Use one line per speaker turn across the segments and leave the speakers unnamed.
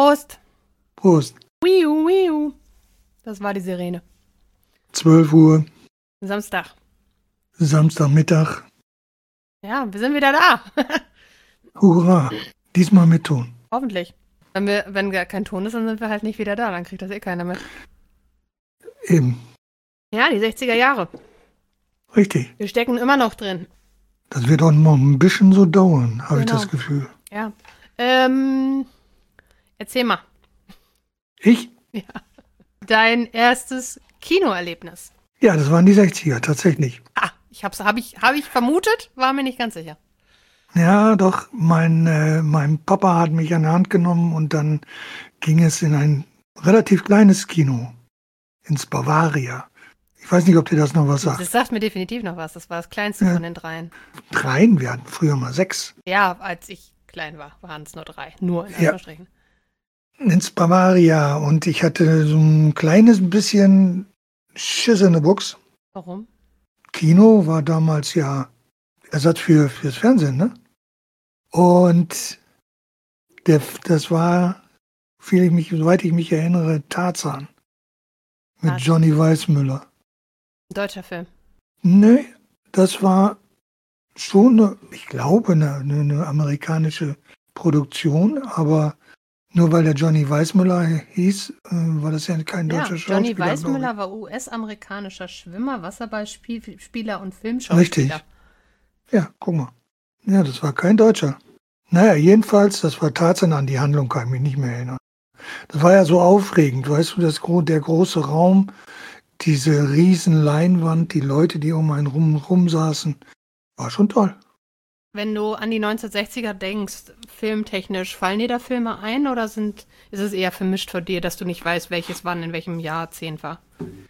Prost.
Prost.
Wiu, wiu. Das war die Sirene.
12 Uhr, Samstagmittag.
Ja, wir sind wieder da.
Hurra. Diesmal mit Ton.
Hoffentlich. Wenn gar kein Ton ist, dann sind wir halt nicht wieder da. Dann kriegt das eh keiner mit.
Eben.
Ja, die 60er Jahre.
Richtig.
Wir stecken immer noch drin.
Das wird auch noch ein bisschen so dauern, habe ich
Genau.
das Gefühl.
Ja. Erzähl mal.
Ich?
Ja. Dein erstes Kinoerlebnis.
Ja, das waren die 60er, tatsächlich.
Hab ich vermutet, war mir nicht ganz sicher.
Ja, doch, mein Papa hat mich an der Hand genommen und dann ging es in ein relativ kleines Kino, ins Bavaria. Ich weiß nicht, ob dir das noch was sagt.
Das sagt mir definitiv noch was. Das war das kleinste von den dreien.
3? Wir hatten früher mal 6.
Ja, als ich klein war, waren es nur 3. Nur in Anführungsstrichen.
Ins Bavaria und ich hatte so ein kleines bisschen Schiss in der Buchs.
Warum?
Kino war damals ja Ersatz fürs Fernsehen, ne? Und das war, soweit ich mich erinnere, Tarzan mit Johnny Weissmuller.
Ein deutscher Film.
Nee, das war schon, ich glaube, eine amerikanische Produktion, aber nur weil der Johnny Weissmuller hieß, war das ja kein deutscher Schauspieler.
Johnny Weissmuller war US-amerikanischer Schwimmer, Wasserballspieler und Filmschauspieler.
Richtig. Ja, guck mal. Ja, das war kein Deutscher. Naja, jedenfalls, das war Tarzan, an die Handlung kann ich mich nicht mehr erinnern. Das war ja so aufregend, weißt du, der große Raum, diese riesen Leinwand, die Leute, die um einen rum saßen, war schon toll.
Wenn du an die 1960er denkst, filmtechnisch, fallen dir da Filme ein oder ist es eher vermischt von dir, dass du nicht weißt, welches wann in welchem Jahrzehnt war?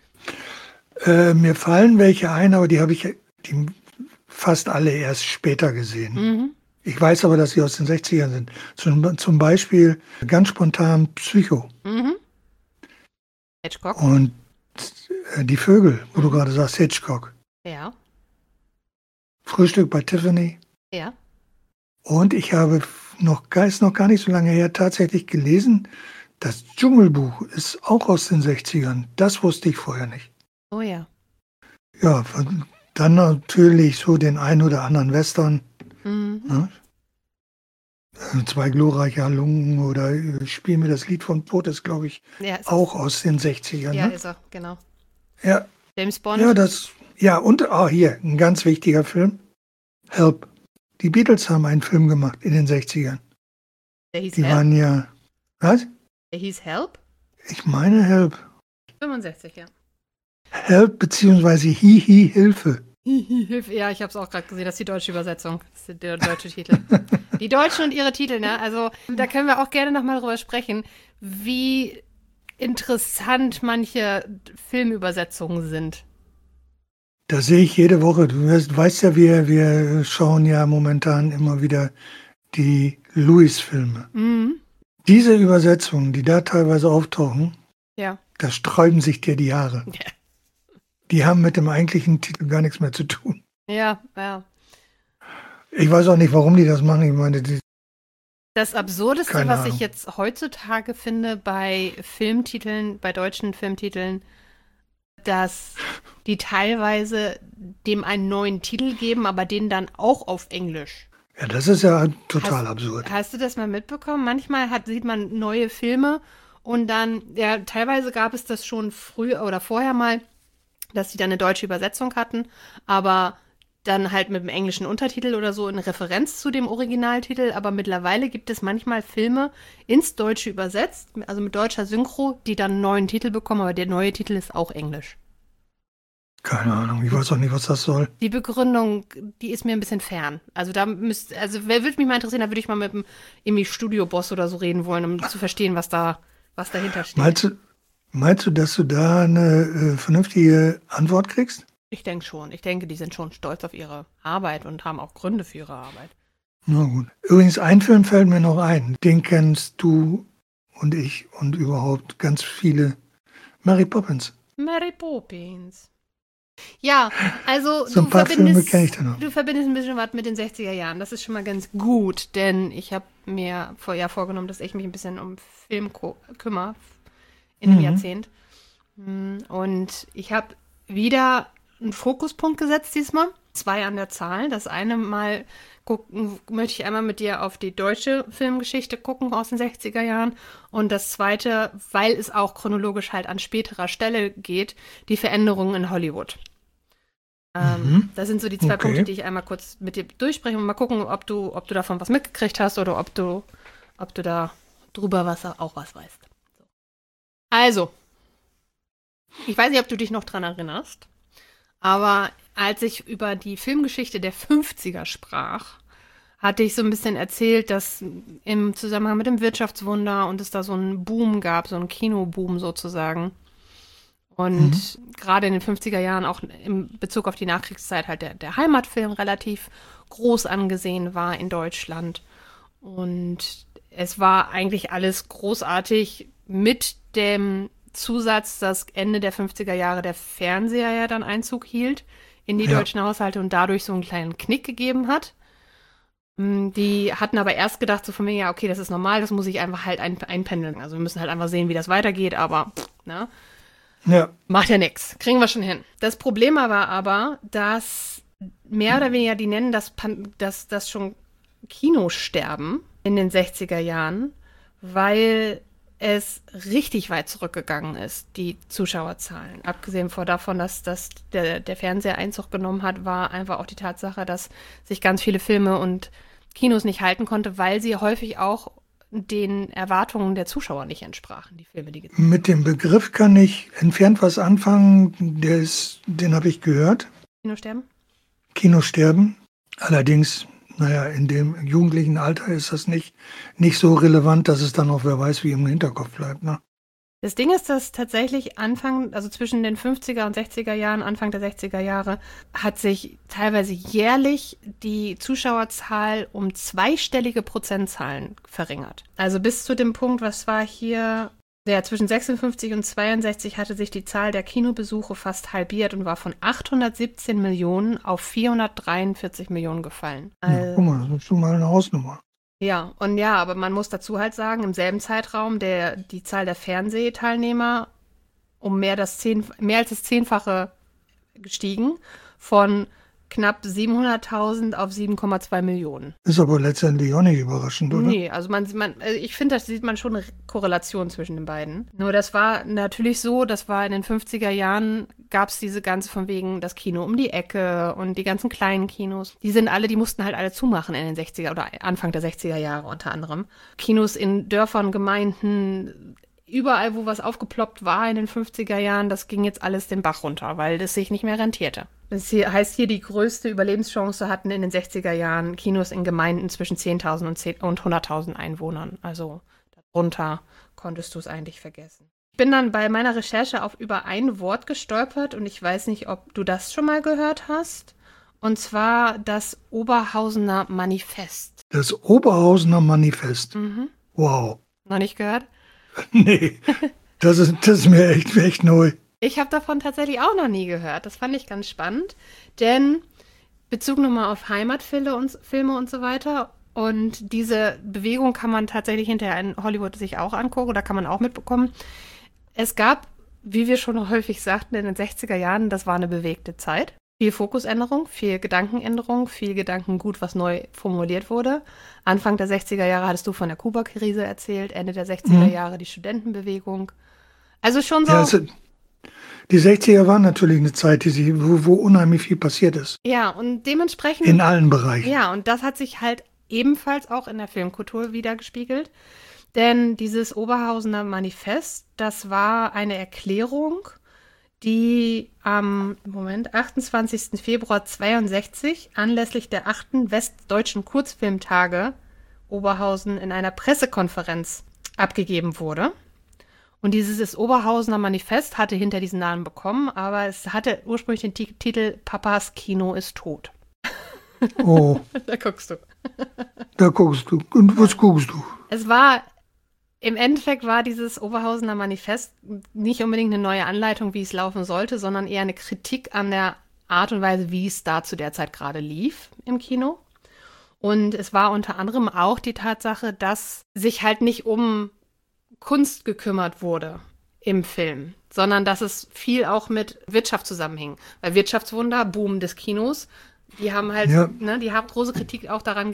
Mir fallen welche ein, aber die habe ich fast alle erst später gesehen.
Mhm.
Ich weiß aber, dass sie aus den 60ern sind. Zum Beispiel ganz spontan Psycho.
Mhm. Hitchcock.
Und die Vögel, wo du gerade sagst, Hitchcock.
Ja.
Frühstück bei Tiffany.
Ja.
Und ich habe ist noch gar nicht so lange her, tatsächlich gelesen, das Dschungelbuch ist auch aus den 60ern. Das wusste ich vorher nicht.
Oh ja.
Ja, dann natürlich so den ein oder anderen Western.
Mhm.
Ne? 2 glorreiche Halunken oder Spiel mir das Lied vom Tod ist, glaube ich, auch aus den 60ern.
Ja,
ne?
ist er, genau.
Ja.
James Bond.
Und hier, ein ganz wichtiger Film, Help. Die Beatles haben einen Film gemacht in den 60ern.
Der hieß
Die
Help?
waren ja, was?
Der hieß Help?
Ich meine Help.
65, ja.
Help beziehungsweise Hihi Hilfe.
Hilfe. Ja, ich habe es auch gerade gesehen, das ist die deutsche Übersetzung. Das ist der deutsche Titel. Die Deutschen und ihre Titel, ne? Also, da können wir auch gerne nochmal drüber sprechen, wie interessant manche Filmübersetzungen sind.
Das sehe ich jede Woche. Du weißt ja, wir schauen ja momentan immer wieder die Lewis-Filme.
Mhm.
Diese Übersetzungen, die da teilweise auftauchen,
Ja.
da sträuben sich dir die Haare.
Ja.
Die haben mit dem eigentlichen Titel gar nichts mehr zu tun.
Ja.
Ich weiß auch nicht, warum die das machen. Ich meine,
Das Absurdeste,
Keine
was
Ahnung.
ich jetzt heutzutage finde bei Filmtiteln, bei deutschen Filmtiteln, dass die teilweise dem einen neuen Titel geben, aber den dann auch auf Englisch.
ja, das ist ja total absurd.
Hast du das mal mitbekommen? Manchmal sieht man neue Filme und dann, ja, teilweise gab es das schon früher oder vorher mal, dass die dann eine deutsche Übersetzung hatten, aber dann halt mit dem englischen Untertitel oder so in Referenz zu dem Originaltitel. Aber mittlerweile gibt es manchmal Filme ins Deutsche übersetzt, also mit deutscher Synchro, die dann einen neuen Titel bekommen, aber der neue Titel ist auch Englisch.
Keine Ahnung, ich weiß auch nicht, was das soll.
Die Begründung, die ist mir ein bisschen fern. Also wer würde mich mal interessieren, da würde ich mal mit dem irgendwie Studioboss oder so reden wollen, um zu verstehen, was dahinter steht.
Meinst du, dass du da eine vernünftige Antwort kriegst?
Ich denke schon. Ich denke, die sind schon stolz auf ihre Arbeit und haben auch Gründe für ihre Arbeit.
Na gut. Übrigens, ein Film fällt mir noch ein. Den kennst du und ich und überhaupt ganz viele. Mary Poppins.
Mary Poppins. Ja, also
So ein paar Filme kenn ich da noch.
du verbindest ein bisschen was mit den 60er Jahren. Das ist schon mal ganz gut, denn ich habe mir vorgenommen, dass ich mich ein bisschen um Film kümmere in dem Jahrzehnt. Und ich habe wieder einen Fokuspunkt gesetzt diesmal. 2 an der Zahl. Das eine Mal möchte ich einmal mit dir auf die deutsche Filmgeschichte gucken aus den 60er Jahren. Und das zweite, weil es auch chronologisch halt an späterer Stelle geht, die Veränderungen in Hollywood. Das sind so die 2 Punkte, die ich einmal kurz mit dir durchspreche und mal gucken, ob du davon was mitgekriegt hast oder ob du da drüber auch was weißt. So. Also, ich weiß nicht, ob du dich noch dran erinnerst, aber als ich über die Filmgeschichte der 50er sprach, hatte ich so ein bisschen erzählt, dass im Zusammenhang mit dem Wirtschaftswunder und es da so einen Boom gab, so einen Kinoboom sozusagen. Und gerade in den 50er Jahren auch in Bezug auf die Nachkriegszeit halt der Heimatfilm relativ groß angesehen war in Deutschland. Und es war eigentlich alles großartig mit dem Zusatz, dass Ende der 50er Jahre der Fernseher ja dann Einzug hielt in die deutschen Haushalte und dadurch so einen kleinen Knick gegeben hat. Die hatten aber erst gedacht, so von mir, ja, okay, das ist normal, das muss ich einfach halt einpendeln. Also wir müssen halt einfach sehen, wie das weitergeht, aber, ne?
Ja.
Macht ja nichts. Kriegen wir schon hin. Das Problem war aber, dass mehr oder weniger, die nennen das schon Kinosterben in den 60er Jahren, weil es richtig weit zurückgegangen ist, die Zuschauerzahlen. Abgesehen davon, dass der Fernseher Einzug genommen hat, war einfach auch die Tatsache, dass sich ganz viele Filme und Kinos nicht halten konnte, weil sie häufig auch den Erwartungen der Zuschauer nicht entsprachen, die Filme, die gezeigt wurden.
Mit dem Begriff kann ich entfernt was anfangen, den habe ich gehört.
Kinosterben?
Kinosterben. Allerdings, in dem jugendlichen Alter ist das nicht so relevant, dass es dann auch wer weiß, wie im Hinterkopf bleibt. Ne?
Das Ding ist, dass tatsächlich also zwischen den 50er und 60er Jahren, Anfang der 60er Jahre, hat sich teilweise jährlich die Zuschauerzahl um zweistellige Prozentzahlen verringert. Also bis zu dem Punkt, was war hier, zwischen 56 und 62 hatte sich die Zahl der Kinobesuche fast halbiert und war von 817 Millionen auf 443 Millionen gefallen.
Ja, guck mal, das ist schon mal eine Hausnummer.
Ja, aber man muss dazu halt sagen, im selben Zeitraum die Zahl der Fernsehteilnehmer um mehr als das 10-fache gestiegen, von knapp 700.000 auf 7,2 Millionen.
Ist aber letztendlich auch nicht überraschend, oder?
Nee, also ich finde, da sieht man schon eine Korrelation zwischen den beiden. Nur das war natürlich so, das war in den 50er Jahren, gab es diese ganze von wegen das Kino um die Ecke und die ganzen kleinen Kinos. Die mussten halt alle zumachen in den 60er oder Anfang der 60er Jahre unter anderem. Kinos in Dörfern, Gemeinden, überall, wo was aufgeploppt war in den 50er Jahren, das ging jetzt alles den Bach runter, weil das sich nicht mehr rentierte. Das heißt hier, die größte Überlebenschance hatten in den 60er Jahren Kinos in Gemeinden zwischen 10.000 und 100.000 Einwohnern. Also darunter konntest du es eigentlich vergessen. Ich bin dann bei meiner Recherche über ein Wort gestolpert und ich weiß nicht, ob du das schon mal gehört hast. Und zwar das Oberhausener Manifest.
Das Oberhausener Manifest? Wow.
Noch nicht gehört?
Nee, das ist mir echt neu.
Ich habe davon tatsächlich auch noch nie gehört. Das fand ich ganz spannend, denn Bezug nochmal auf Heimatfilme und so weiter. Und diese Bewegung kann man tatsächlich hinterher in Hollywood sich auch angucken oder kann man auch mitbekommen. Es gab, wie wir schon häufig sagten, in den 60er Jahren, das war eine bewegte Zeit. Viel Fokusänderung, viel Gedankenänderung, viel Gedankengut, was neu formuliert wurde. Anfang der 60er Jahre hattest du von der Kuba-Krise erzählt, Ende der 60er Jahre die Studentenbewegung. Also schon so.
Ja, die 60er waren natürlich eine Zeit, wo unheimlich viel passiert ist.
Ja, und dementsprechend.
In allen Bereichen.
Ja, und das hat sich halt ebenfalls auch in der Filmkultur wiedergespiegelt. Denn dieses Oberhausener Manifest, das war eine Erklärung, die am 28. Februar 62 anlässlich der 8. Westdeutschen Kurzfilmtage Oberhausen in einer Pressekonferenz abgegeben wurde. Und dieses Oberhausener Manifest hatte hinter diesen Namen bekommen, aber es hatte ursprünglich den Titel Papas Kino ist tot.
Oh.
Da guckst du.
Da guckst du. Und was guckst du?
Im Endeffekt war dieses Oberhausener Manifest nicht unbedingt eine neue Anleitung, wie es laufen sollte, sondern eher eine Kritik an der Art und Weise, wie es da zu der Zeit gerade lief im Kino. Und es war unter anderem auch die Tatsache, dass sich halt nicht um Kunst gekümmert wurde im Film, sondern dass es viel auch mit Wirtschaft zusammenhing. Weil Wirtschaftswunder, Boom des Kinos, die haben halt, die haben große Kritik auch daran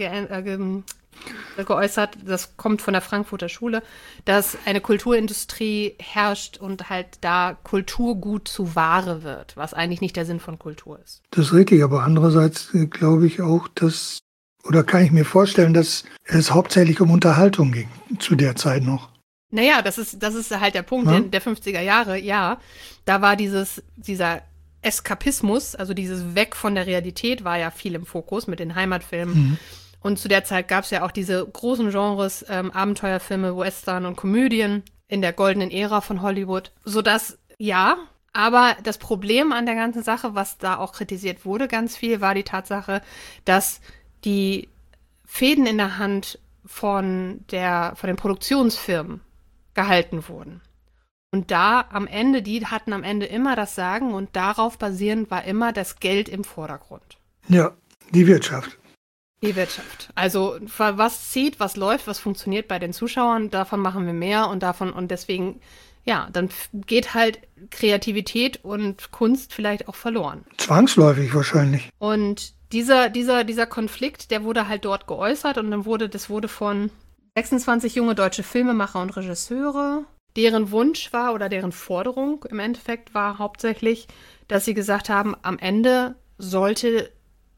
geäußert, das kommt von der Frankfurter Schule, dass eine Kulturindustrie herrscht und halt da Kulturgut zu Ware wird, was eigentlich nicht der Sinn von Kultur ist.
Das ist richtig, aber andererseits glaube ich auch, oder kann ich mir vorstellen, dass es hauptsächlich um Unterhaltung ging, zu der Zeit noch.
Naja, das ist halt der Punkt der 50er Jahre, ja. Da war dieser Eskapismus, also dieses Weg von der Realität war ja viel im Fokus mit den Heimatfilmen. Mhm. Und zu der Zeit gab es ja auch diese großen Genres, Abenteuerfilme, Western und Komödien in der goldenen Ära von Hollywood. Sodass, ja, aber das Problem an der ganzen Sache, was da auch kritisiert wurde ganz viel, war die Tatsache, dass die Fäden in der Hand von den Produktionsfirmen gehalten wurden. Und die hatten am Ende immer das Sagen und darauf basierend war immer das Geld im Vordergrund.
Ja, die Wirtschaft.
Die Wirtschaft. Also was zieht, was läuft, was funktioniert bei den Zuschauern, davon machen wir mehr und deswegen, ja, dann geht halt Kreativität und Kunst vielleicht auch verloren.
Zwangsläufig wahrscheinlich.
Und dieser Konflikt, der wurde halt dort geäußert und dann wurde von 26 junge deutsche Filmemacher und Regisseure, deren Wunsch war oder deren Forderung im Endeffekt war hauptsächlich, dass sie gesagt haben, am Ende sollte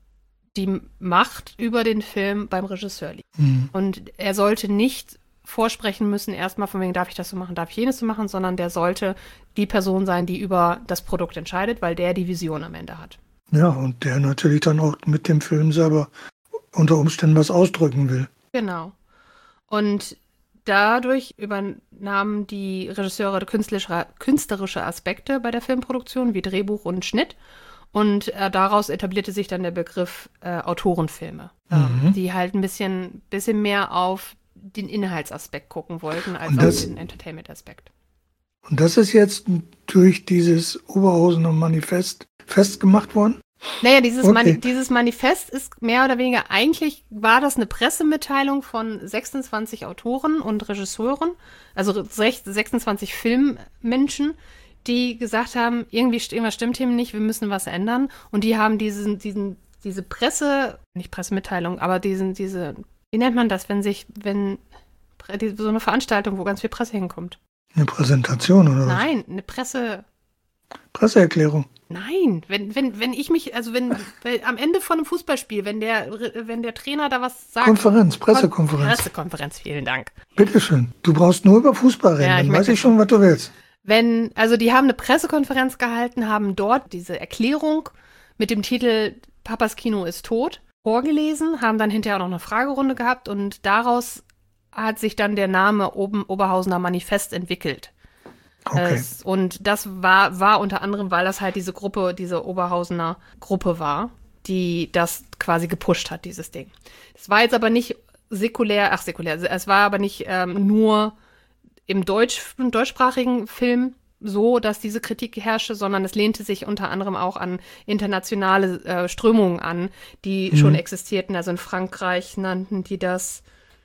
die Macht über den Film beim Regisseur liegen. Mhm. Und er sollte nicht vorsprechen müssen, erstmal von wegen, darf ich das so machen, darf ich jenes so machen, sondern der sollte die Person sein, die über das Produkt entscheidet, weil der die Vision am Ende hat.
Ja, und der natürlich dann auch mit dem Film selber unter Umständen was ausdrücken will.
Genau. Und dadurch übernahmen die Regisseure künstlerische Aspekte bei der Filmproduktion, wie Drehbuch und Schnitt. Und daraus etablierte sich dann der Begriff Autorenfilme, die halt ein bisschen mehr auf den Inhaltsaspekt gucken wollten, als auf den Entertainment-Aspekt.
Und das ist jetzt durch dieses Oberhausener Manifest festgemacht worden?
Naja, dieses Manifest ist mehr oder weniger, eigentlich war das eine Pressemitteilung von 26 Autoren und Regisseuren, also 26 Filmmenschen, die gesagt haben, irgendwas stimmt hier nicht, wir müssen was ändern. Und die haben diese nicht Pressemitteilung, aber wie nennt man das, so eine Veranstaltung, wo ganz viel Presse hinkommt?
Eine Präsentation oder was?
Nein, eine
Presseerklärung.
Nein, wenn ich mich, weil am Ende von einem Fußballspiel, wenn der Trainer da was sagt.
Pressekonferenz.
Pressekonferenz, vielen Dank.
Bitteschön. Du brauchst nur über Fußball reden, dann weiß ich schon, was du willst.
Die haben eine Pressekonferenz gehalten, haben dort diese Erklärung mit dem Titel Papas Kino ist tot vorgelesen, haben dann hinterher auch noch eine Fragerunde gehabt und daraus hat sich dann der Name Oberhausener Manifest entwickelt.
Okay.
Und das war unter anderem, weil das halt diese Oberhausener Gruppe war, die das quasi gepusht hat, dieses Ding. Es war jetzt aber nicht säkulär, es war aber nicht nur im deutschsprachigen Film so, dass diese Kritik herrschte, sondern es lehnte sich unter anderem auch an internationale Strömungen an, die schon existierten. Also in Frankreich nannten die das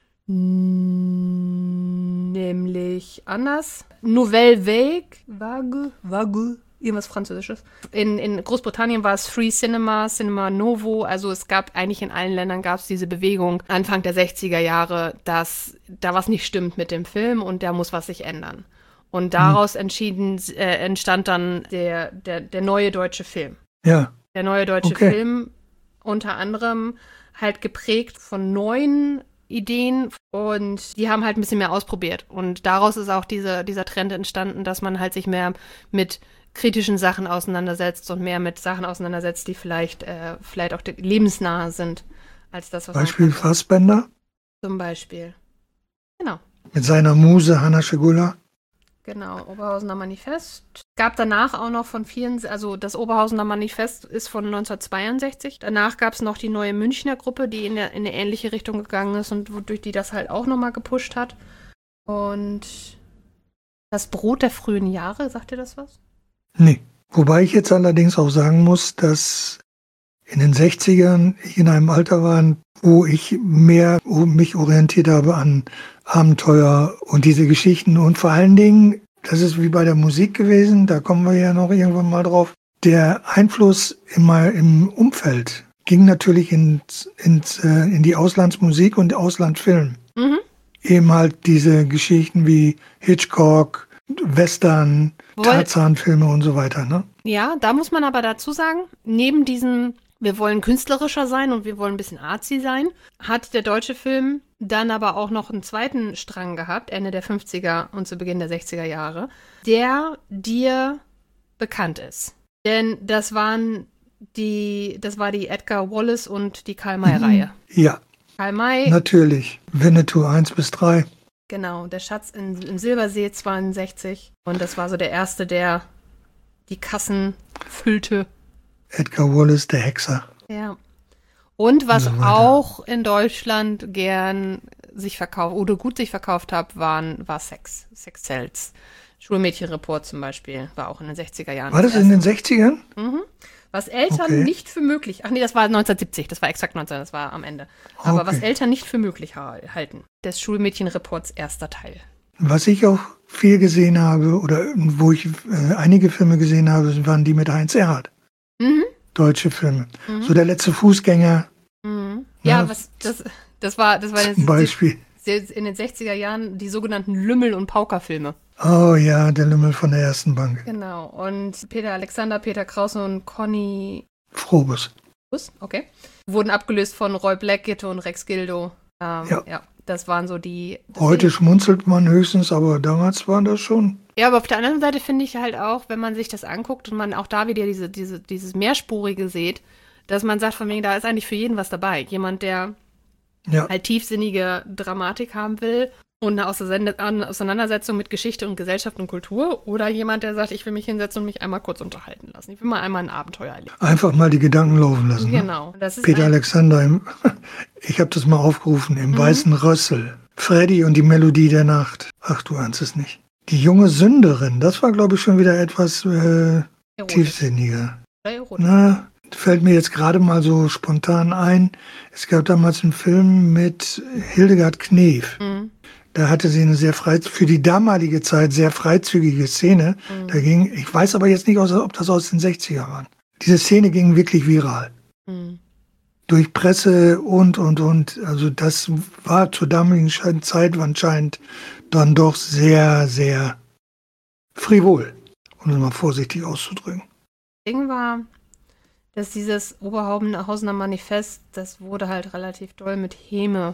nämlich anders. Nouvelle Vague, irgendwas Französisches. In Großbritannien war es Free Cinema, Cinema Novo. Also es gab eigentlich in allen Ländern diese Bewegung Anfang der 60er Jahre, dass da was nicht stimmt mit dem Film und da muss was sich ändern. Und daraus entstand dann der neue deutsche Film.
Ja.
Der neue deutsche Film, unter anderem halt geprägt von neuen Ideen und die haben halt ein bisschen mehr ausprobiert. Und daraus ist auch dieser Trend entstanden, dass man halt sich mehr mit kritischen Sachen auseinandersetzt und mehr mit Sachen auseinandersetzt, die vielleicht auch lebensnahe sind, als das, was
Beispiel Fassbender?
Zum Beispiel. Genau.
Mit seiner Muse Hanna Schegula?
Genau, Oberhausener Manifest. Gab danach auch noch das Oberhausener Manifest ist von 1962. Danach gab es noch die neue Münchner Gruppe, die in eine ähnliche Richtung gegangen ist und durch die das halt auch nochmal gepusht hat. Und das Brot der frühen Jahre, sagt ihr das was?
Nee. Wobei ich jetzt allerdings auch sagen muss, dass in den 60ern ich in einem Alter war, wo ich mehr mich orientiert habe an Abenteuer und diese Geschichten. Und vor allen Dingen, das ist wie bei der Musik gewesen, da kommen wir ja noch irgendwann mal drauf, der Einfluss im Umfeld ging natürlich in die Auslandsmusik und Auslandsfilm.
Mhm.
Eben halt diese Geschichten wie Hitchcock, Western, Tarzan-Filme und so weiter, ne?
Ja, da muss man aber dazu sagen, neben diesem, wir wollen künstlerischer sein und wir wollen ein bisschen artsy sein, hat der deutsche Film dann aber auch noch einen zweiten Strang gehabt, Ende der 50er und zu Beginn der 60er Jahre, der dir bekannt ist. Denn das war die Edgar Wallace und die Karl-May-Reihe.
Ja,
Karl May,
natürlich. Winnetou 1 bis 3.
genau, der Schatz im Silbersee 62. Und das war so der erste, der die Kassen füllte.
Edgar Wallace, der Hexer.
Ja. Und was
Und so weiter.
auch in Deutschland gern sich verkauft oder gut sich verkauft hat, war Sex. Sex-Cells. Schulmädchenreport zum Beispiel war auch in den 60er Jahren.
War das in den 60ern?
Mhm. Was Eltern
Okay.
nicht für möglich, ach nee, das war 1970, das war exakt 19, das war am Ende. Aber
Okay.
was Eltern nicht für möglich halten, des Schulmädchenreports erster Teil.
Was ich auch viel gesehen habe, oder wo ich einige Filme gesehen habe, waren die mit Heinz Erhardt.
Mhm.
Deutsche Filme.
Mhm.
So der letzte Fußgänger
Mhm.
Ja.
Ja, das war
zum Beispiel.
in den 60er Jahren die sogenannten Lümmel- und Paukerfilme.
Oh ja, der Lümmel von der ersten Bank.
Genau. Und Peter Alexander, Peter Krause und Conny
Frobus.
okay, wurden abgelöst von Roy Blackgitter und Rex Gildo. Ja, das waren so die.
Heute schmunzelt man höchstens, aber damals war das schon.
Ja, aber auf der anderen Seite finde ich halt auch, wenn man sich das anguckt und man auch da wieder dieses Mehrspurige sieht, dass man sagt, von wegen, da ist eigentlich für jeden was dabei. Jemand, der
Ja,
halt tiefsinnige Dramatik haben will und eine Auseinandersetzung mit Geschichte und Gesellschaft und Kultur, oder jemand, der sagt, ich will mich hinsetzen und mich einmal kurz unterhalten lassen. Ich will mal einmal ein Abenteuer erleben.
einfach mal die Gedanken laufen lassen. Ne?
Genau. Das ist
Peter Alexander, ich habe das mal aufgerufen, im Weißen Rössel. Freddy und die Melodie der Nacht. Ach, du ahnst es nicht. Die junge Sünderin, das war, glaube ich, schon wieder etwas
erotisch.
tiefsinniger.
Oder erotisch.
Na, fällt mir jetzt gerade mal so spontan ein. Es gab damals einen Film mit Hildegard Knef.
Mhm.
Da hatte sie eine für die damalige Zeit sehr freizügige Szene. Da ging, ich weiß aber jetzt nicht, ob das aus den 60er waren. Diese Szene ging wirklich viral.
Mhm.
Durch Presse und. Also das war zur damaligen Zeit anscheinend dann doch sehr, sehr frivol, um es mal vorsichtig auszudrücken.
Ding war, dass dieses Oberhausener Manifest, das wurde halt relativ doll mit Häme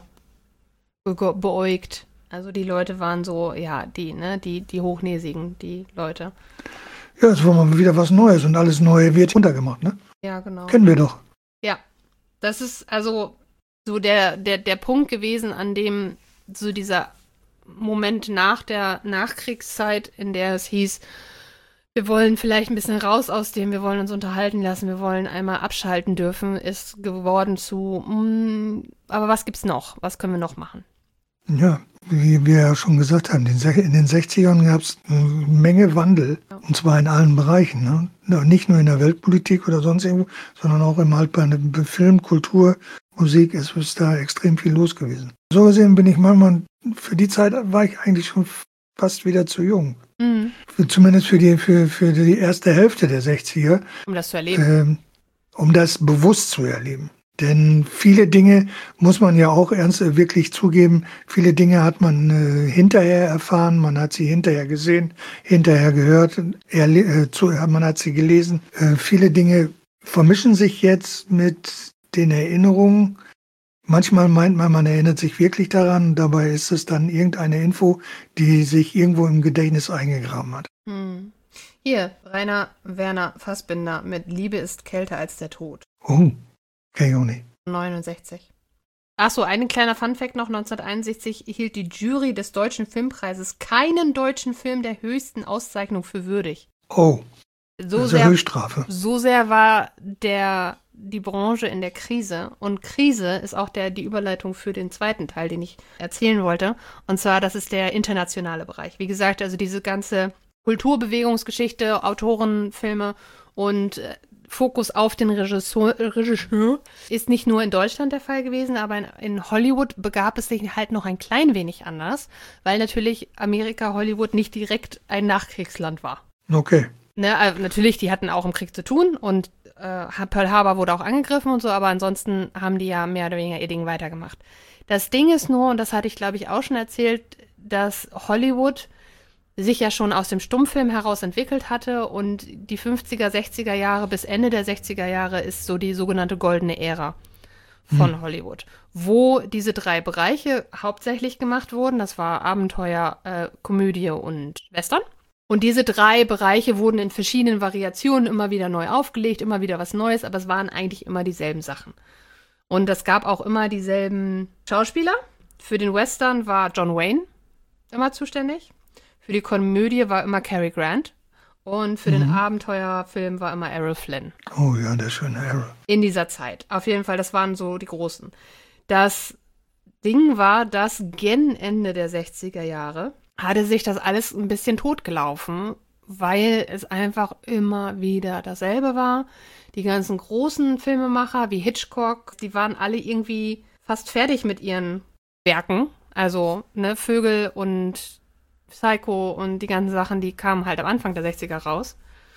beäugt. Also die Leute waren so, ja, die Hochnäsigen, die Leute.
Ja, es war mal wieder was Neues und alles Neue wird runtergemacht, ne?
Ja, genau.
Kennen wir doch.
Ja, das ist also so der Punkt gewesen, an dem so dieser Moment nach der Nachkriegszeit, in der es hieß, wir wollen vielleicht ein bisschen raus aus dem, wir wollen uns unterhalten lassen, wir wollen einmal abschalten dürfen, ist geworden zu, aber was gibt's noch? Was können wir noch machen?
Ja, wie wir ja schon gesagt haben, in den 60ern gab es eine Menge Wandel, und zwar in allen Bereichen. Ne? Nicht nur in der Weltpolitik oder sonst irgendwo, sondern auch im halt bei Film, Kultur, Musik, es ist da extrem viel los gewesen. So gesehen bin ich manchmal, für die Zeit war ich eigentlich schon fast wieder zu jung.
Mhm.
Zumindest für die erste Hälfte der 60er.
Um das zu erleben.
Um das bewusst zu erleben. Denn viele Dinge muss man ja auch wirklich zugeben, viele Dinge hat man hinterher erfahren, man hat sie hinterher gesehen, hinterher gehört, man hat sie gelesen. Viele Dinge vermischen sich jetzt mit den Erinnerungen. Manchmal meint man erinnert sich wirklich daran, dabei ist es dann irgendeine Info, die sich irgendwo im Gedächtnis eingegraben hat.
Hm. Hier, Rainer Werner Fassbinder mit Liebe ist kälter als der Tod.
Oh, kenn ich auch nicht.
69. Achso, ein kleiner Funfact noch. 1961 hielt die Jury des Deutschen Filmpreises keinen deutschen Film der höchsten Auszeichnung für würdig.
Oh, das ist eine Höchststrafe.
So sehr war die Branche in der Krise. Und Krise ist auch die Überleitung für den zweiten Teil, den ich erzählen wollte. Und zwar, das ist der internationale Bereich. Wie gesagt, also diese ganze Kulturbewegungsgeschichte, Autorenfilme und Fokus auf den Regisseur ist nicht nur in Deutschland der Fall gewesen, aber in Hollywood begab es sich halt noch ein klein wenig anders, weil natürlich Amerika, Hollywood nicht direkt ein Nachkriegsland war.
Okay.
Ne, also natürlich, die hatten auch im Krieg zu tun und Pearl Harbor wurde auch angegriffen und so, aber ansonsten haben die ja mehr oder weniger ihr Ding weitergemacht. Das Ding ist nur, und das hatte ich glaube ich auch schon erzählt, dass Hollywood sich ja schon aus dem Stummfilm heraus entwickelt hatte und die 50er, 60er Jahre bis Ende der 60er Jahre ist so die sogenannte goldene Ära von Hollywood, wo diese 3 Bereiche hauptsächlich gemacht wurden. Das war Abenteuer, Komödie und Western. Und diese 3 Bereiche wurden in verschiedenen Variationen immer wieder neu aufgelegt, immer wieder was Neues, aber es waren eigentlich immer dieselben Sachen. Und es gab auch immer dieselben Schauspieler. Für den Western war John Wayne immer zuständig. Für die Komödie war immer Cary Grant. Und für den Abenteuerfilm war immer Errol Flynn.
Oh ja, der schöne Errol.
In dieser Zeit. Auf jeden Fall, das waren so die Großen. Das Ding war, dass gen Ende der 60er Jahre hatte sich das alles ein bisschen totgelaufen, weil es einfach immer wieder dasselbe war. Die ganzen großen Filmemacher wie Hitchcock, die waren alle irgendwie fast fertig mit ihren Werken. Also, ne, Vögel und Psycho und die ganzen Sachen, die kamen halt am Anfang der 60er raus.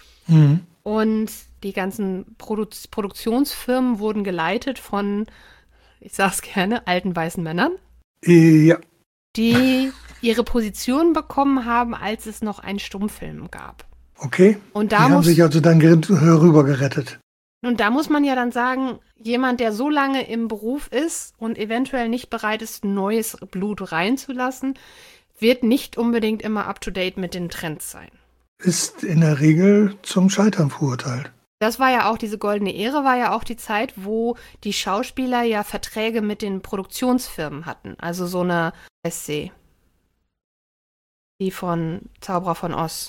Und die ganzen Produktionsfirmen wurden geleitet von, ich sag's gerne, alten weißen Männern.
Ja.
Die ihre Position bekommen haben, als es noch einen Stummfilm gab.
Okay.
Und
die haben sich also dann rüber gerettet.
Und da muss man ja dann sagen, jemand, der so lange im Beruf ist und eventuell nicht bereit ist, neues Blut reinzulassen, wird nicht unbedingt immer up-to-date mit den Trends sein.
Ist in der Regel zum Scheitern verurteilt.
Das war ja auch, diese goldene Ära war ja auch die Zeit, wo die Schauspieler ja Verträge mit den Produktionsfirmen hatten. Also so eine SC. Die von Zauberer von Oz.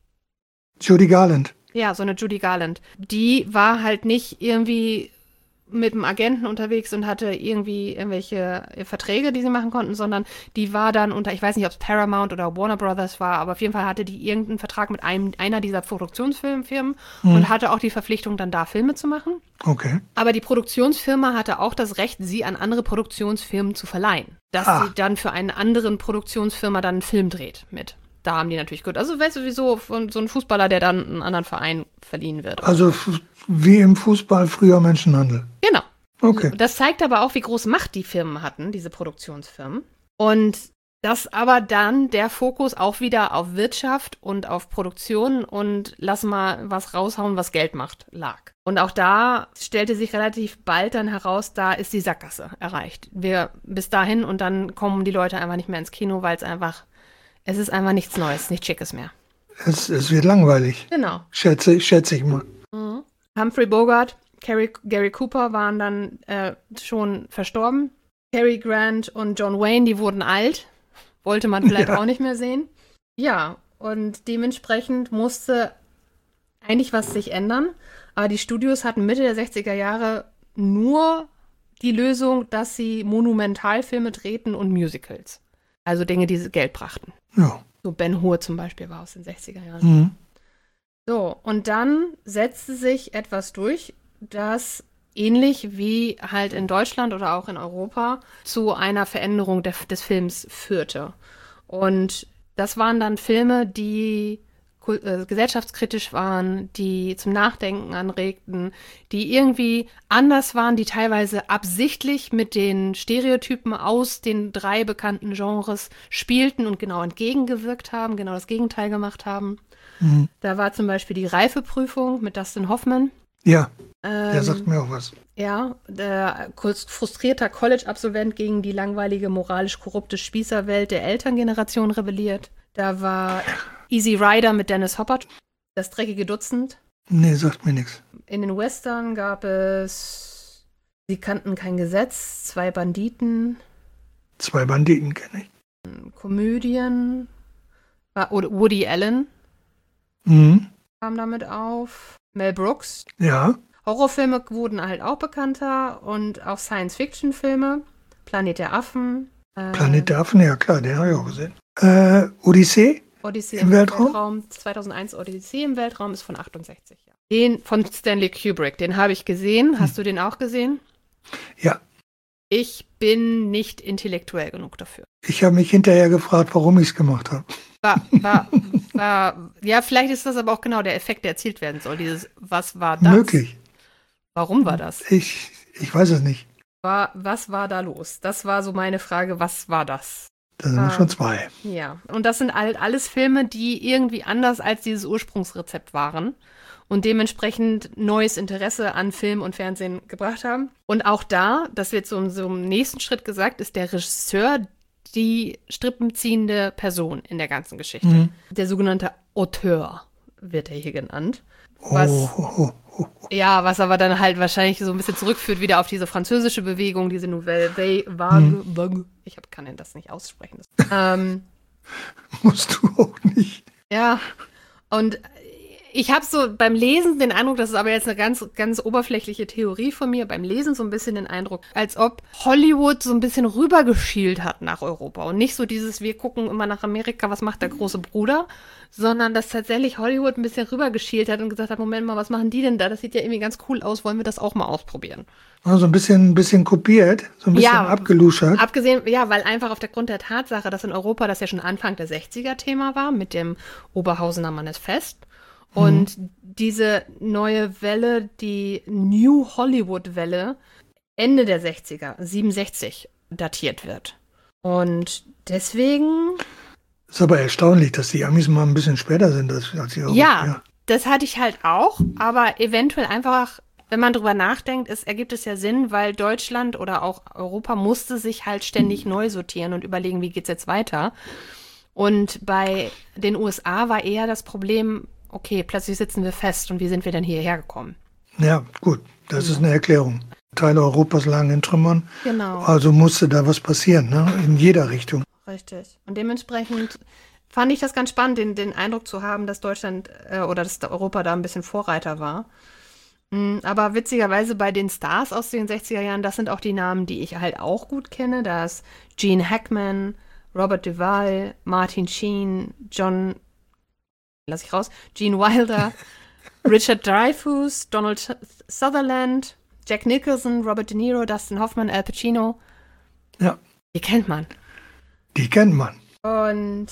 Judy Garland.
Ja, so eine Judy Garland. Die war halt nicht irgendwie mit einem Agenten unterwegs und hatte irgendwie irgendwelche Verträge, die sie machen konnten, sondern die war dann unter, ich weiß nicht, ob es Paramount oder Warner Brothers war, aber auf jeden Fall hatte die irgendeinen Vertrag mit einer dieser Produktionsfirmen und hatte auch die Verpflichtung, dann da Filme zu machen.
Okay.
Aber die Produktionsfirma hatte auch das Recht, sie an andere Produktionsfirmen zu verleihen. Dass sie dann für einen anderen Produktionsfirma dann einen Film dreht mit. Da haben die natürlich gut. Also weißt du, wieso von so ein Fußballer, der dann einen anderen Verein verliehen wird.
Also wie im Fußball früher Menschenhandel.
Genau.
Okay.
Das zeigt aber auch, wie groß Macht die Firmen hatten, diese Produktionsfirmen. Und dass aber dann der Fokus auch wieder auf Wirtschaft und auf Produktion und lass mal was raushauen, was Geld macht, lag. Und auch da stellte sich relativ bald dann heraus, da ist die Sackgasse erreicht. Wir bis dahin und dann kommen die Leute einfach nicht mehr ins Kino, weil es ist einfach nichts Neues, nichts Schickes mehr.
Es wird langweilig.
Genau.
Schätze ich mal.
Mhm. Humphrey Bogart, Gary Cooper waren dann schon verstorben. Cary Grant und John Wayne, die wurden alt. Wollte man vielleicht auch nicht mehr sehen. Ja, und dementsprechend musste eigentlich was sich ändern. Aber die Studios hatten Mitte der 60er Jahre nur die Lösung, dass sie Monumentalfilme drehten und Musicals. Also Dinge, die Geld brachten.
Ja.
So Ben Hur zum Beispiel war aus den 60er Jahren.
Mhm.
So, und dann setzte sich etwas durch, das ähnlich wie halt in Deutschland oder auch in Europa zu einer Veränderung des Films führte. Und das waren dann Filme, die gesellschaftskritisch waren, die zum Nachdenken anregten, die irgendwie anders waren, die teilweise absichtlich mit den Stereotypen aus den 3 bekannten Genres spielten und genau entgegengewirkt haben, genau das Gegenteil gemacht haben.
Mhm.
Da war zum Beispiel die Reifeprüfung mit Dustin Hoffman.
Ja, der sagt mir auch was.
Ja, der frustrierter College-Absolvent gegen die langweilige, moralisch korrupte Spießerwelt der Elterngeneration rebelliert. Da war Easy Rider mit Dennis Hopper, das dreckige Dutzend.
Nee, sagt mir nichts.
In den Western gab es Sie kannten kein Gesetz, 2 Banditen.
2 Banditen kenne ich.
Komödien. Woody Allen kam damit auf. Mel Brooks.
Ja.
Horrorfilme wurden halt auch bekannter und auch Science-Fiction-Filme. Planet der Affen.
Planet der Affen, ja klar, den habe ich auch gesehen. Odyssee?
Odyssee
im Weltraum?
2001 Odyssee im Weltraum ist von 68, ja. Den von Stanley Kubrick, den habe ich gesehen. Hast du den auch gesehen?
Ja.
Ich bin nicht intellektuell genug dafür.
Ich habe mich hinterher gefragt, warum ich es gemacht habe.
Ja, vielleicht ist das aber auch genau der Effekt, der erzielt werden soll. Dieses, was war das?
Möglich.
Warum war das?
Ich weiß es nicht.
Was war da los? Das war so meine Frage, was war das?
Da sind wir schon 2.
Ja, und das sind halt alles Filme, die irgendwie anders als dieses Ursprungsrezept waren und dementsprechend neues Interesse an Film und Fernsehen gebracht haben. Und auch da, das wird so im nächsten Schritt gesagt, ist der Regisseur die strippenziehende Person in der ganzen Geschichte.
Mhm.
Der sogenannte Auteur wird er hier genannt. Ja, was aber dann halt wahrscheinlich so ein bisschen zurückführt wieder auf diese französische Bewegung, diese Nouvelle Vague. Ich kann das nicht aussprechen.
Musst du auch nicht.
Ja, und ich habe so beim Lesen den Eindruck, das ist aber jetzt eine ganz, ganz oberflächliche Theorie von mir, beim Lesen so ein bisschen den Eindruck, als ob Hollywood so ein bisschen rübergeschielt hat nach Europa und nicht so dieses, wir gucken immer nach Amerika, was macht der große Bruder, sondern dass tatsächlich Hollywood ein bisschen rübergeschielt hat und gesagt hat, Moment mal, was machen die denn da? Das sieht ja irgendwie ganz cool aus, wollen wir das auch mal ausprobieren?
Also ein bisschen kopiert, so ein bisschen abgeluschert.
Abgesehen, ja, weil einfach aufgrund der Tatsache, dass in Europa das ja schon Anfang der 60er Thema war, mit dem Oberhausener Manifest. Und diese neue Welle, die New Hollywood-Welle, Ende der 60er, 67, datiert wird. Und deswegen...
Ist aber erstaunlich, dass die Amis mal ein bisschen später sind als die Europäer.
Ja, das hatte ich halt auch, aber eventuell einfach, wenn man drüber nachdenkt, ergibt es ja Sinn, weil Deutschland oder auch Europa musste sich halt ständig neu sortieren und überlegen, wie geht's jetzt weiter. Und bei den USA war eher das Problem, okay, plötzlich sitzen wir fest und wie sind wir denn hierher gekommen?
Ja, gut, das ist eine Erklärung. Teile Europas lagen in Trümmern.
Genau.
Also musste da was passieren, ne? In jeder Richtung.
Richtig. Und dementsprechend fand ich das ganz spannend, den Eindruck zu haben, dass Deutschland oder dass Europa da ein bisschen Vorreiter war. Aber witzigerweise bei den Stars aus den 60er Jahren, das sind auch die Namen, die ich halt auch gut kenne. Da ist Gene Hackman, Robert Duvall, Martin Sheen, Gene Wilder, Richard Dreyfuss, Donald Sutherland, Jack Nicholson, Robert De Niro, Dustin Hoffman, Al Pacino.
Ja.
Die kennt man.
Die kennt man.
Und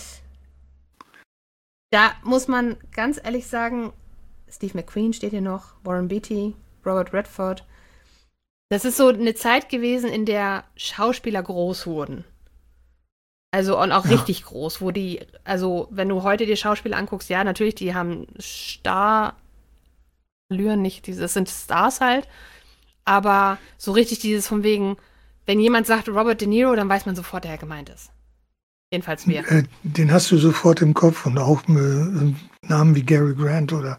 da muss man ganz ehrlich sagen, Steve McQueen steht hier noch, Warren Beatty, Robert Redford. Das ist so eine Zeit gewesen, in der Schauspieler groß wurden. Also und auch richtig groß, wo die, also wenn du heute die Schauspieler anguckst, ja, natürlich, die haben Starallüren, nicht das sind Stars halt, aber so richtig dieses von wegen, wenn jemand sagt Robert De Niro, dann weiß man sofort, wer gemeint ist. Jedenfalls wir.
Den hast du sofort im Kopf und auch Namen wie Gary Grant oder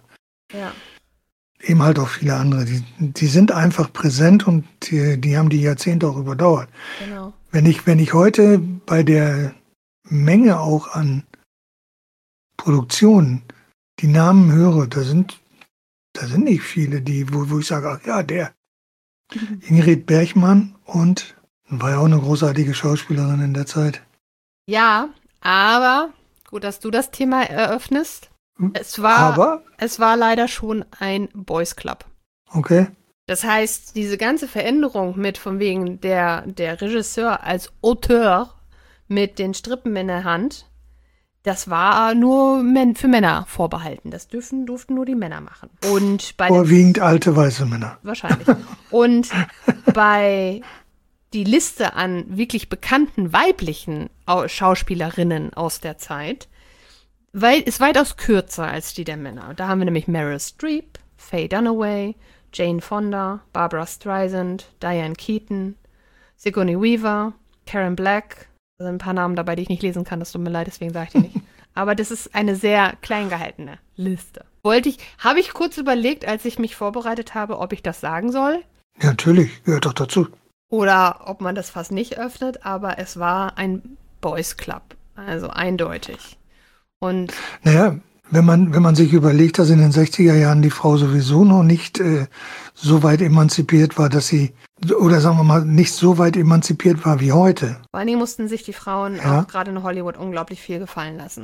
eben halt auch viele andere. Die sind einfach präsent und die haben die Jahrzehnte auch überdauert.
Genau.
Wenn ich heute bei der Menge auch an Produktionen die Namen höre, da sind nicht viele, wo ich sage, ach ja, der. Ingrid Bergman und war ja auch eine großartige Schauspielerin in der Zeit.
Ja, aber gut, dass du das Thema eröffnest. Es war leider schon ein Boys Club.
Okay.
Das heißt, diese ganze Veränderung mit von wegen der Regisseur als Auteur mit den Strippen in der Hand, das war nur für Männer vorbehalten. Das durften nur die Männer machen. Und
vorwiegend alte weiße Männer.
Wahrscheinlich. Und bei die Liste an wirklich bekannten weiblichen Schauspielerinnen aus der Zeit ist weitaus kürzer als die der Männer. Da haben wir nämlich Meryl Streep, Faye Dunaway, Jane Fonda, Barbara Streisand, Diane Keaton, Sigourney Weaver, Karen Black. Da sind ein paar Namen dabei, die ich nicht lesen kann. Das tut mir leid, deswegen sage ich die nicht. Aber das ist eine sehr klein gehaltene Liste. Habe ich kurz überlegt, als ich mich vorbereitet habe, ob ich das sagen soll.
Ja, natürlich, gehört doch dazu.
Oder ob man das fast nicht öffnet, aber es war ein Boys Club. Also eindeutig. Und
naja, wenn man sich überlegt, dass in den 60er Jahren die Frau sowieso noch nicht so weit emanzipiert war, dass sie, oder sagen wir mal, nicht so weit emanzipiert war wie heute.
Vor allen Dingen mussten sich die Frauen auch gerade in Hollywood unglaublich viel gefallen lassen.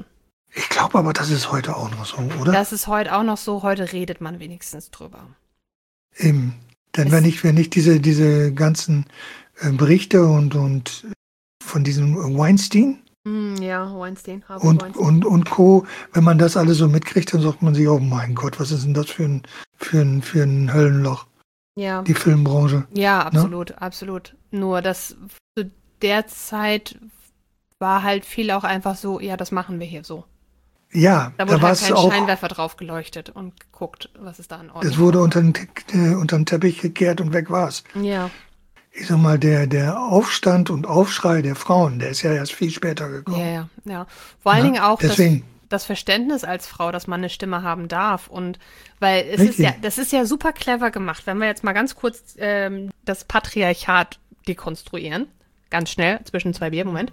Ich glaube aber, das ist heute auch noch so, oder?
Das ist heute auch noch so, heute redet man wenigstens drüber.
Eben. Denn wenn ich diese ganzen Berichte und von diesem Weinstein
Ja, Weinstein, Harvey
und,
Weinstein.
und Co., wenn man das alles so mitkriegt, dann sagt man sich, oh mein Gott, was ist denn das für ein Höllenloch,
Ja.
die Filmbranche.
Ja, absolut, absolut. Nur, dass zu der Zeit war halt viel auch einfach so, ja, das machen wir hier so.
Ja,
Da
da
wurde
war
halt
es
kein
auch,
Scheinwerfer drauf geleuchtet und geguckt, was ist da in Ordnung.
es wurde unterm Teppich gekehrt und weg war's.
Ja,
Ich sag mal, der Aufstand und Aufschrei der Frauen, der ist ja erst viel später
ja,
gekommen.
ja. Vor allen
Ne?
Dingen auch
Deswegen.
das Verständnis als Frau, dass man eine Stimme haben darf. Und weil
Richtig.
das ist ja super clever gemacht, wenn wir jetzt mal ganz kurz das Patriarchat dekonstruieren. Ganz schnell, zwischen zwei Bier, Moment.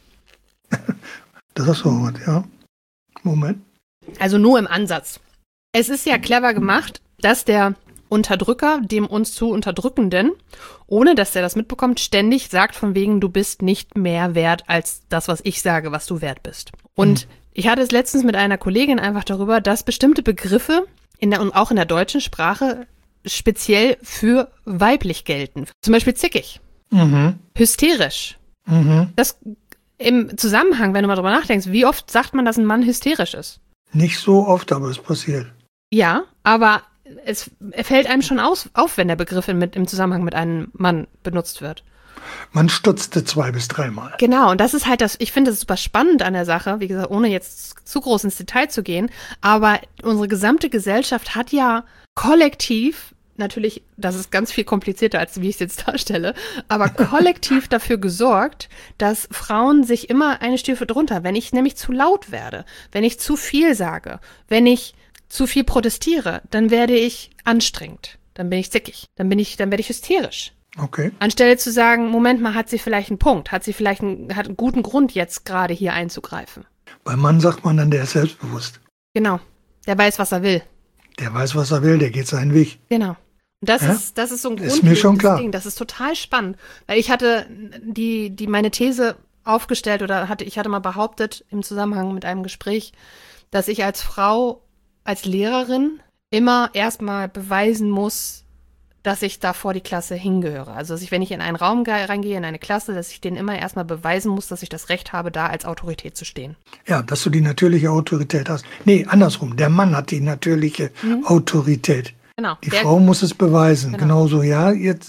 Das ist so was, ja. Moment.
Also nur im Ansatz. Es ist ja clever gemacht, dass der Unterdrücker dem uns zu Unterdrückenden, ohne dass er das mitbekommt, ständig sagt von wegen, du bist nicht mehr wert als das, was ich sage, was du wert bist. Und ich hatte es letztens mit einer Kollegin einfach darüber, dass bestimmte Begriffe und auch in der deutschen Sprache speziell für weiblich gelten. Zum Beispiel zickig, hysterisch. Das im Zusammenhang, wenn du mal drüber nachdenkst, wie oft sagt man, dass ein Mann hysterisch ist?
Nicht so oft, aber es passiert.
Ja, aber es fällt einem schon auf, wenn der Begriff im Zusammenhang mit einem Mann benutzt wird.
Man stutzte 2 bis 3 Mal.
Genau, und das ist halt ich finde das super spannend an der Sache, wie gesagt, ohne jetzt zu groß ins Detail zu gehen, aber unsere gesamte Gesellschaft hat ja kollektiv, natürlich, das ist ganz viel komplizierter, als wie ich es jetzt darstelle, aber kollektiv dafür gesorgt, dass Frauen sich immer eine Stufe drunter, wenn ich nämlich zu laut werde, wenn ich zu viel sage, wenn ich zu viel protestiere, dann werde ich anstrengend, dann bin ich zickig, dann werde ich hysterisch.
Okay.
Anstelle zu sagen, Moment mal, hat sie vielleicht einen Punkt, hat einen guten Grund, jetzt gerade hier einzugreifen.
Beim Mann sagt man dann, der ist selbstbewusst.
Genau, der weiß, was er will.
Der weiß, was er will, der geht seinen Weg.
Genau. Und das
Ja?
ist so ein
Ist mir schon klar.
Ding. Das ist total spannend, weil ich hatte meine These aufgestellt ich hatte mal behauptet im Zusammenhang mit einem Gespräch, dass ich als Frau, als Lehrerin immer erstmal beweisen muss, dass ich da vor die Klasse hingehöre. Also, dass ich, wenn ich in einen Raum reingehe, in eine Klasse, dass ich denen immer erstmal beweisen muss, dass ich das Recht habe, da als Autorität zu stehen.
Ja, dass du die natürliche Autorität hast. Nee, andersrum. Der Mann hat die natürliche Autorität.
Genau.
Die Frau muss es beweisen. Genauso, ja. Das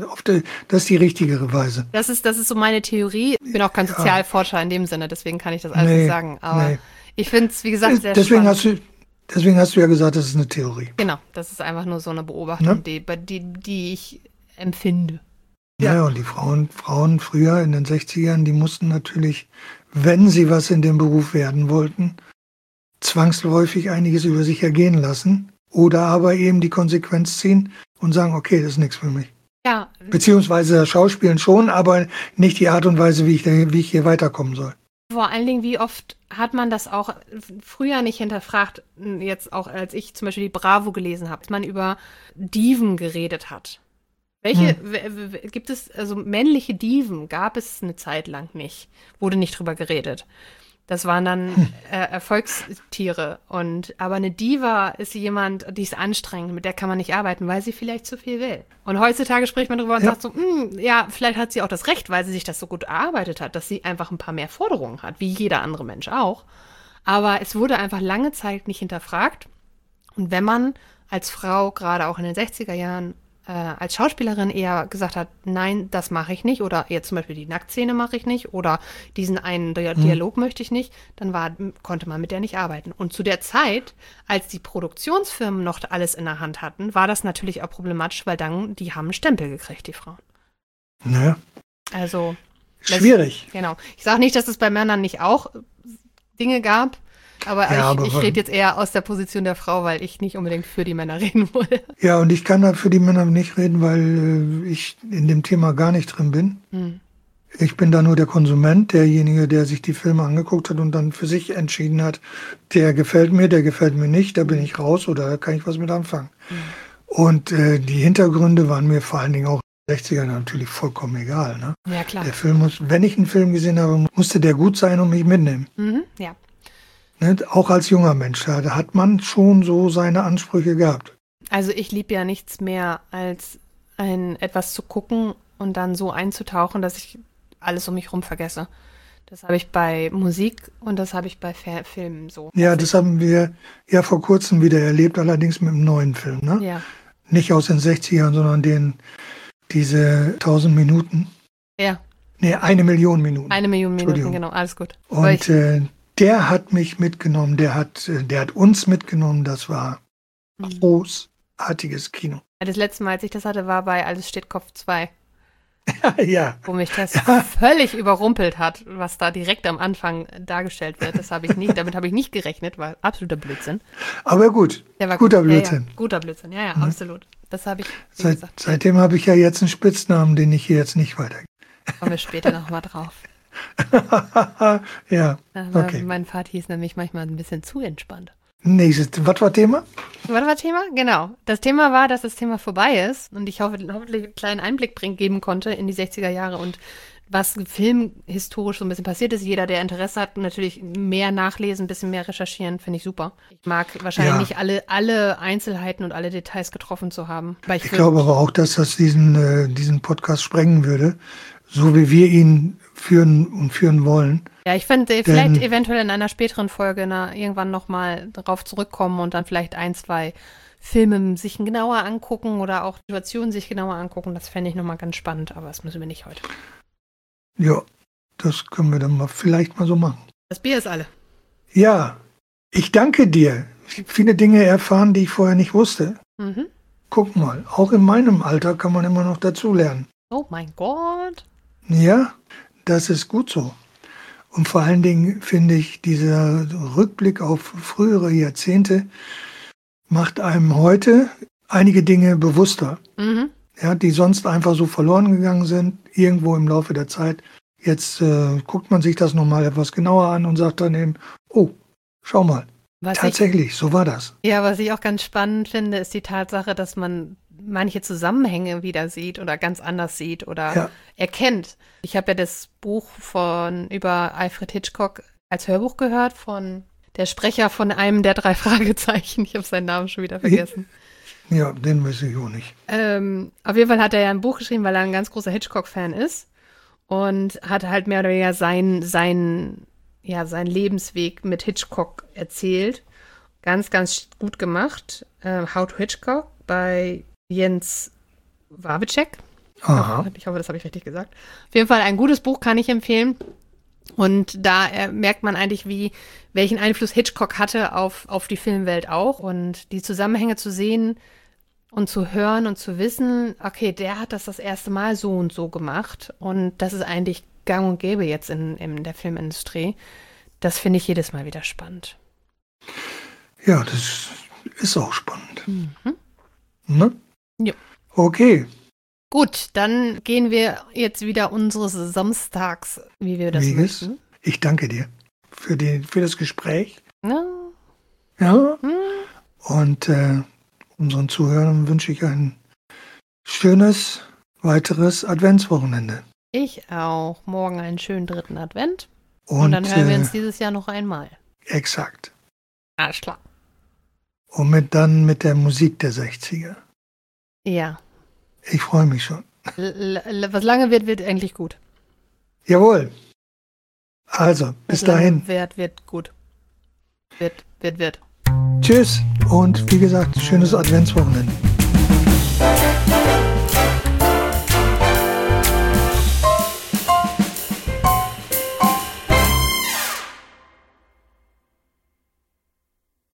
ist die richtigere Weise.
Das ist so meine Theorie. Ich bin auch kein Sozialforscher in dem Sinne, deswegen kann ich das alles nicht sagen. Aber ich finde es, wie gesagt, sehr spannend.
Deswegen hast du ja gesagt, das ist eine Theorie.
Genau, das ist einfach nur so eine Beobachtung, die ich empfinde.
Ja, und die Frauen früher in den 60ern, die mussten natürlich, wenn sie was in dem Beruf werden wollten, zwangsläufig einiges über sich ergehen lassen oder aber eben die Konsequenz ziehen und sagen, okay, das ist nichts für mich.
Ja.
Beziehungsweise das Schauspielen schon, aber nicht die Art und Weise, wie ich hier weiterkommen soll.
Vor allen Dingen, wie oft hat man das auch früher nicht hinterfragt, jetzt auch als ich zum Beispiel die Bravo gelesen habe, dass man über Diven geredet hat. Welche gibt es, also männliche Diven gab es eine Zeit lang nicht, wurde nicht drüber geredet. Das waren dann Erfolgstiere. Aber eine Diva ist jemand, die ist anstrengend, mit der kann man nicht arbeiten, weil sie vielleicht zu viel will. Und heutzutage spricht man drüber und sagt so, ja, vielleicht hat sie auch das Recht, weil sie sich das so gut erarbeitet hat, dass sie einfach ein paar mehr Forderungen hat, wie jeder andere Mensch auch. Aber es wurde einfach lange Zeit nicht hinterfragt. Und wenn man als Frau, gerade auch in den 60er Jahren, als Schauspielerin eher gesagt hat, nein, das mache ich nicht, oder jetzt zum Beispiel die Nacktszene mache ich nicht, oder diesen einen Dialog möchte ich nicht, dann konnte man mit der nicht arbeiten. Und zu der Zeit, als die Produktionsfirmen noch alles in der Hand hatten, war das natürlich auch problematisch, weil dann, die haben einen Stempel gekriegt, die Frauen.
Naja.
Also.
Schwierig.
Genau. Ich sage nicht, dass es bei Männern nicht auch Dinge gab, aber ich rede jetzt eher aus der Position der Frau, weil ich nicht unbedingt für die Männer reden wollte.
Ja, und ich kann da für die Männer nicht reden, weil ich in dem Thema gar nicht drin bin. Ich bin da nur der Konsument, derjenige, der sich die Filme angeguckt hat und dann für sich entschieden hat, der gefällt mir nicht, da bin ich raus oder da kann ich was mit anfangen. Und die Hintergründe waren mir vor allen Dingen auch in den 60ern natürlich vollkommen egal. Ne?
Ja, klar.
Der Film wenn ich einen Film gesehen habe, musste der gut sein und mich mitnehmen.
Ja.
Ne? Auch als junger Mensch, da hat man schon so seine Ansprüche gehabt.
Also ich liebe ja nichts mehr, als etwas zu gucken und dann so einzutauchen, dass ich alles um mich rum vergesse. Das habe ich bei Musik und das habe ich bei Filmen so.
Ja, das haben wir ja vor kurzem wieder erlebt, allerdings mit einem neuen Film. Ne?
Ja.
Nicht aus den 60ern, sondern diese 1000 Minuten.
Ja.
Nee, 1 Million Minuten.
1 Million Minuten, genau, alles gut.
Und der hat mich mitgenommen, der hat uns mitgenommen, das war großartiges Kino.
Das letzte Mal, als ich das hatte, war bei Alles steht Kopf 2.
Ja.
Wo mich das völlig überrumpelt hat, was da direkt am Anfang dargestellt wird. Damit habe ich nicht gerechnet, war absoluter Blödsinn.
Aber gut,
Der war
guter
gut.
Blödsinn.
Ja, guter Blödsinn, ja, absolut. Das habe ich, gesagt.
Seitdem habe ich ja jetzt einen Spitznamen, den ich hier jetzt nicht weitergebe.
Kommen wir später nochmal drauf.
Ja, okay.
Mein Vater hieß nämlich manchmal ein bisschen zu entspannt.
Nächstes, was war Thema?
Was war Thema? Genau. Das Thema war, dass das Thema vorbei ist und ich hoffentlich einen kleinen Einblick geben konnte in die 60er Jahre und was filmhistorisch so ein bisschen passiert ist. Jeder, der Interesse hat, natürlich mehr nachlesen, ein bisschen mehr recherchieren, finde ich super. Ich mag wahrscheinlich nicht alle Einzelheiten und alle Details getroffen zu haben. Weil ich
glaube aber auch, dass das diesen Podcast sprengen würde, so wie wir ihn führen wollen.
Ja, ich fände vielleicht eventuell in einer späteren Folge irgendwann nochmal darauf zurückkommen und dann vielleicht 1, 2 Filme sich genauer angucken oder auch Situationen sich genauer angucken. Das fände ich nochmal ganz spannend, aber das müssen wir nicht heute.
Ja, das können wir dann vielleicht mal so machen.
Das Bier ist alle.
Ja, ich danke dir. Ich habe viele Dinge erfahren, die ich vorher nicht wusste.
Mhm.
Guck mal, auch in meinem Alter kann man immer noch dazulernen.
Oh mein Gott.
Ja, das ist gut so. Und vor allen Dingen finde ich, dieser Rückblick auf frühere Jahrzehnte macht einem heute einige Dinge bewusster, die sonst einfach so verloren gegangen sind, irgendwo im Laufe der Zeit. Jetzt guckt man sich das nochmal etwas genauer an und sagt dann eben, oh, schau mal, tatsächlich, so war das.
Ja, was ich auch ganz spannend finde, ist die Tatsache, dass man manche Zusammenhänge wieder sieht oder ganz anders sieht oder erkennt. Ich habe ja das Buch über Alfred Hitchcock als Hörbuch gehört von der Sprecher von einem der 3 Fragezeichen. Ich habe seinen Namen schon wieder vergessen.
Ja, den weiß ich auch nicht.
Auf jeden Fall hat er ja ein Buch geschrieben, weil er ein ganz großer Hitchcock-Fan ist und hat halt mehr oder weniger seinen Lebensweg mit Hitchcock erzählt. Ganz, ganz gut gemacht. How to Hitchcock bei Jens Wawrczeck.
Aha.
Ich hoffe, das habe ich richtig gesagt. Auf jeden Fall ein gutes Buch, kann ich empfehlen. Und da merkt man eigentlich, welchen Einfluss Hitchcock hatte auf die Filmwelt auch. Und die Zusammenhänge zu sehen und zu hören und zu wissen, okay, der hat das erste Mal so und so gemacht. Und das ist eigentlich gang und gäbe jetzt in der Filmindustrie. Das finde ich jedes Mal wieder spannend.
Ja, das ist auch spannend.
Mhm.
Ne?
Ja.
Okay.
Gut, dann gehen wir jetzt wieder unseres Samstags, wie wir das möchten.
Ich danke dir für das Gespräch.
Ja.
Und unseren Zuhörern wünsche ich ein schönes weiteres Adventswochenende.
Ich auch. Morgen einen schönen 3. Advent. Und dann hören wir uns dieses Jahr noch einmal.
Exakt.
Alles klar.
Und dann mit der Musik der 60er.
Ja.
Ich freue mich schon.
Was lange wird eigentlich gut.
Jawohl. Also, bis dahin.
Wird gut. Wird.
Tschüss und wie gesagt, schönes Adventswochenende.